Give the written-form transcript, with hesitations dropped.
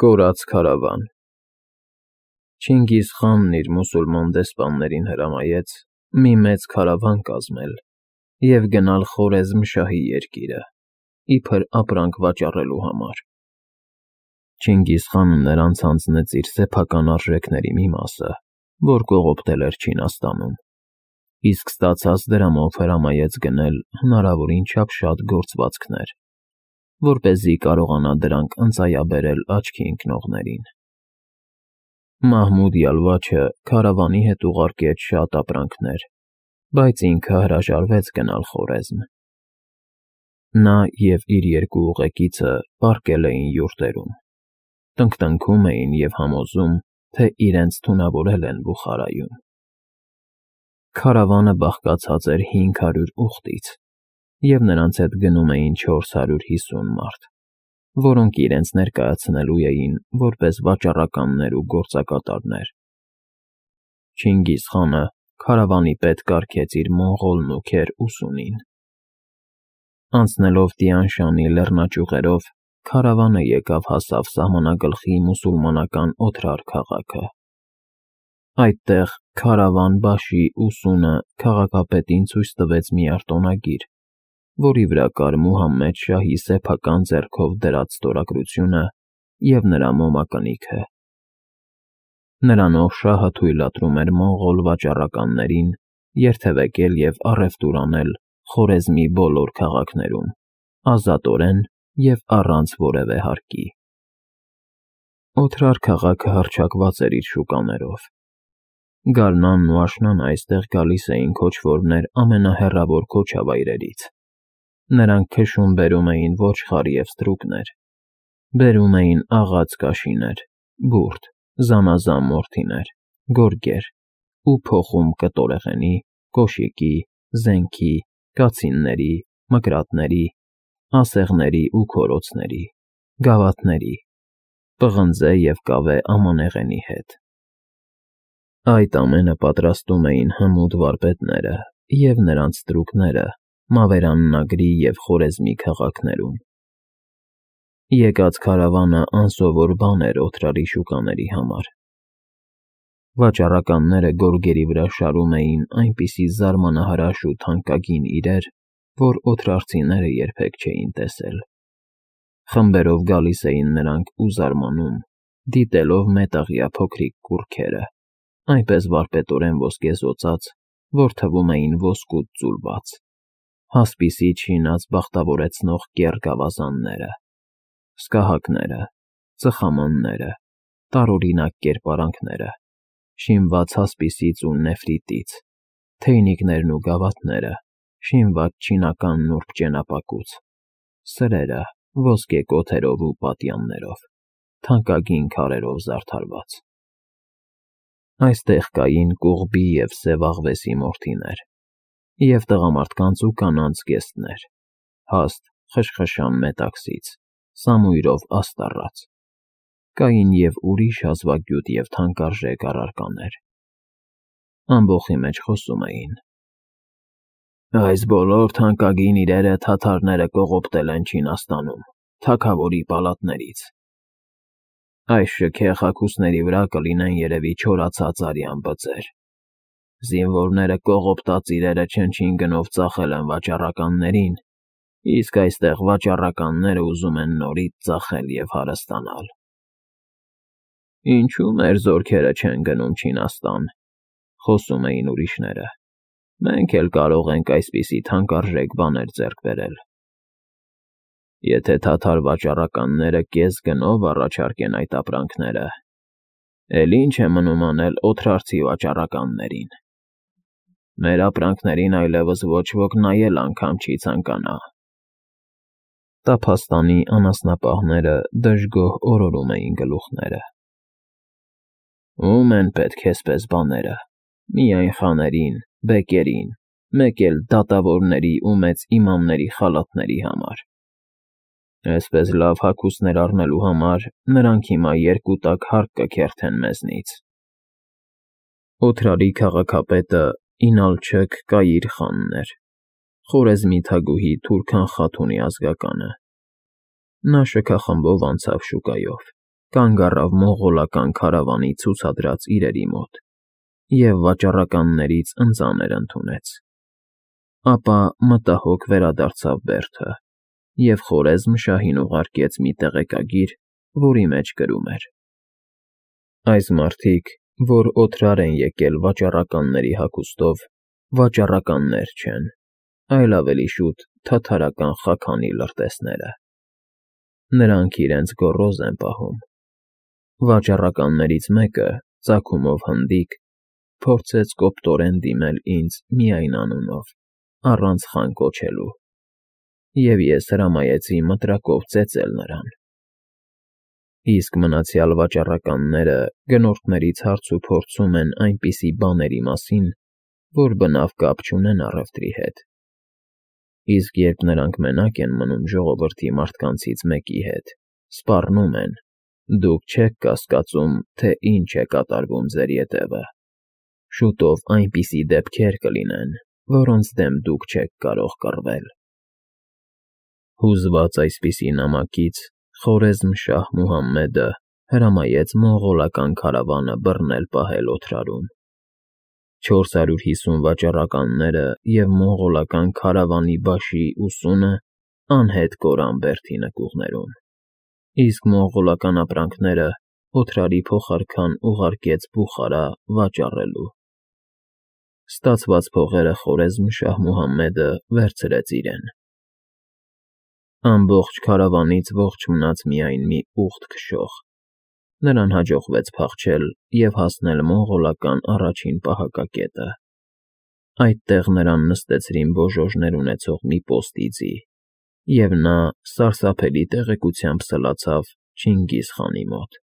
Կորած քարավան։ Չինգիզ խանն իր մուսուլման դեսպաններին հրամայեց մի մեծ քարավան կազմել և գնալ Խորեզմ շահի երկիրը, իբր ապրանք վաճառելու համար։ Չինգիզ խանը նրանց հանձնեց իր սեփական արժեքների մի մասը, որ կողոպտել էր Չինաստանում, իսկ ստացած դրամով հրամայեց գնել հնարավորին չափ շատ գործվածքներ, որպեսզի կարողանա դրանք ընծայաբերել աչքի ընկնողներին։ Մահմուդ Յալվաչը քարավանի հետ ուղարկեց շատ ապրանքներ, բայց ինքը հրաժարվեց գնալ Խորեզմ։ Նա և իր երկու ուղեկիցը պառկել էին յուրտերում, տնկտնքում էին և համոզում, թե իրենց թունավորել են Բուխարայում։ Քարավանը բաղկացած էր 500 ուխտից, և նրանց հետ գնում էին 450 մարդ, որոնք իրենց ներկայացնելու էին որպես վաճառականներ ու գործակատարներ։ Չինգիզ խանը քարավանի պետ կարգեց իր մոնղոլ նուքեր Ուսունին։ Անցնելով Տիան-Շանի լեռնաճյուղերով, քարավանը հասավ սահմանագլխի մուսուլմանական Օթրար քաղաքը։ Այդտեղ Քարավան-Բաշի Ուսունը քաղաքապետին ցույց տվեց մի արտոնագիր, որի վրա կար Մուհամմեդ շահի սեփական ձեռքով դրած ստորագրությունը և նրա մոմակնիքը։ Նրանով շահը թույլատրում էր մոնղոլ վաճառականներին երթևեկել և առևտուր անել Խորեզմի բոլոր քաղաքներում, ազատորեն և առանց որևէ հարկի։ Օթրար քաղաքը հռչակված էր իր շուկաներով։ Գարնանն ու աշնանը այստեղ գալիս էին քոչվորներ ամենահեռավոր քոչավայրերից։ Նրանք քշում֊բերում էին ոչխար և ստրուկներ, բերում էին աղաց կաշիներ, բուրդ, զանազան մորթիներ, գորգեր ու փոխում կտորեղենի, կոշիկի, զենքի, կացինների, մկրատների, ասեղների ու քորոցների, գավաթների, պղնձե և կավե ամանեղենի հետ։ Այդ ամենը պատրաստում էին հմուտ վարպետները և նրանց ստրուկները Մավերաննագրի և Խորեզմի քաղաքներում։ Եկած քարավանը անսովոր բան էր Օթրարի շուկաների համար։ Վաճառականները գորգերի վրա շարում էին այնպիսի զարմանահրաշ ու թանկագին իրեր, որ օթրարցիները երբեք չէին տեսել։ Խմբերով գալիս էին նրանք ու զարմանում, դիտելով մետաղյա փոքրիկ կուռքերը, այնպես վարպետորեն ոսկեզօծած, որ թվում էին ոսկուց ձուլված, հասպիսի չինած բախտավորեցնող կեռ գավազանները, սկահակները, ծխամանները, տարօրինակ կերպարանքները, շինված հասպիսից ու նեֆրիտից, թեյնիկներն ու գավաթները, շինված չինական նուրբ ճենապակուց, սրերը, ոսկե կոթերով ու պատյաններով, թանկագին քարերով զարդարված։ Այստեղ կային կողբի և սև աղվեսի մորթիներ, և տղամարդկանց ու կանանց գեստներ, հաստ խշխշան մետաքսից, սամույրով աստառած։ Կային և ուրիշ հազվագյուտ և թանկարժեք առարկաներ։ Ամբոխի մեջ խոսում էին. «Այս բոլոր թանկագին իրերը թաթարները կողոպտել են Չինաստանում, թագավորի պալատներից։ Այս շքեղ հագուստների վրա կլինեն երևի չորացած արյան բծեր։ Զինվորները կողոպտած իրերը չնչին գնով ծախել են վաճառականներին, իսկ այստեղ վաճառականները ուզում են նորից ծախել և հարստանալ։ Ինչու՞ մեր զորքերը չեն գնում Չինաստան», խոսում էին ուրիշները։ «Մենք էլ կարող ենք այսպիսի թանկարժեք բաներ ձեռք բերել»։ Եթե թաթար վաճառականները կես գնով առաջարկեն այդ ապրանքները, էլ ի՞նչ է մնում անել օթրարցի վաճառականներին։ Մեր ապրանքներին այլևս ոչ ոք նայել անգամ չի ցանկանա։ Տափաստանի անասնապահները դժգոհ օրորում էին գլուխները։ Ո՞ւմ են պետք էսպես բաները, միայն խաներին, բեկերին, մեկ էլ դատավորների ու մեծ իմամների խալաթների համար։ Էսպես լավ հագուստներ առնելու համար նրանք հիմա երկու տակ հարկ կքերթեն մեզնից։ Օթրարի քաղաքապետը Ինալչըք Կայիր խանն էր, Խորեզմի թագուհի Թուրքան Խաթունի ազգականը։ Նա շքախմբով անցավ շուկայով, կանգ առավ մոնղոլական քարավանի ցուցադրած իրերի մոտ և վաճառականներից ընծաներ ընդունեց։ Ապա մտահոգ վերադարձավ բերդը և Խորեզմ֊շահին ուղարկեց մի տեղեկագիր, որի մեջ գրում էր. «Այս մարդիկ, որ օթրար են եկել վաճառականների հագուստով, վաճառականներ չեն, այլ ավելի շուտ թաթարական խաքանի լրտեսները։ Նրանք իրենց գոռոզ են պահում։ Վաճառականներից մեկը, ծագումով հնդիկ, փորձեց կոպտորեն դիմել ինձ միայն անունով, առանց խան կոչելու, և ես հրամայեցի մտրակով ծեծել նրան։ Իսկ մնացյալ վաճառականները գնորդներից հարց ու փորձում են այնպիսի բաների մասին, որ բնավ կապ չունեն առևտրի հետ։ Իսկ երբ նրանք մենակ են մնում ժողովրդի մարդկանցից մեկի հետ, սպառնում են. դուք չեք կասկածում, թե ինչ է կատարվում ձեր ետևը։ Շուտով այնպիսի դեպքեր կլինեն, որոնց դեմ դուք չեք կարող կռվել»։ Հուզված այսպիսի նամակից Խորեզմ֊շահ Մուհամմեդը հրամայեց մոնղոլական քարավանը բռնել֊պահել օթրարում։ 450 վաճառականները և մոնղոլական քարավանի բաշի 80-ը անհետ կորան բերդի նկուղներում, իսկ մոնղոլական ապրանքները օթրարի փոխարքան ուղարկեց Բուխարա վաճառելու։ Ստացված փողերը Խորեզմ֊շահ Մուհամմեդը վերցրեց իրեն։ Ամբողջ քարավանից ողջ մնաց միայն մի ուղտ քշող։ Նրան հաջողվեց փախչել և հասնել մոնղոլական առաջին պահակակետը։ Այդտեղ նրան նստեցրին բոժոժներ ունեցող մի պոստի ձի, և նա սարսափելի տեղեկությամբ սլացավ Չինգիզ խանի մոտ։